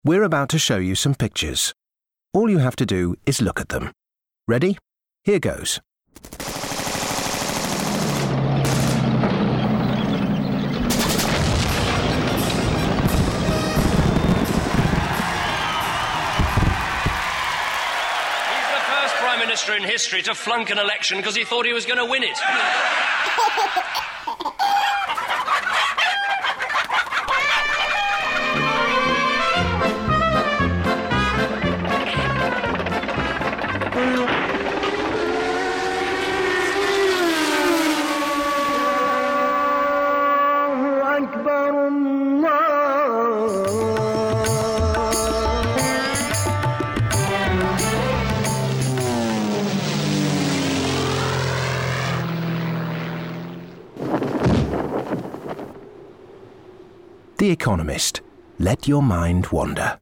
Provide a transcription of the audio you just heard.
We're about to show you some pictures. All you have to do is look at them. Ready? Here goes. Prime Minister in history to flunk an election because he thought he was going to win it. The Economist. Let your mind wander.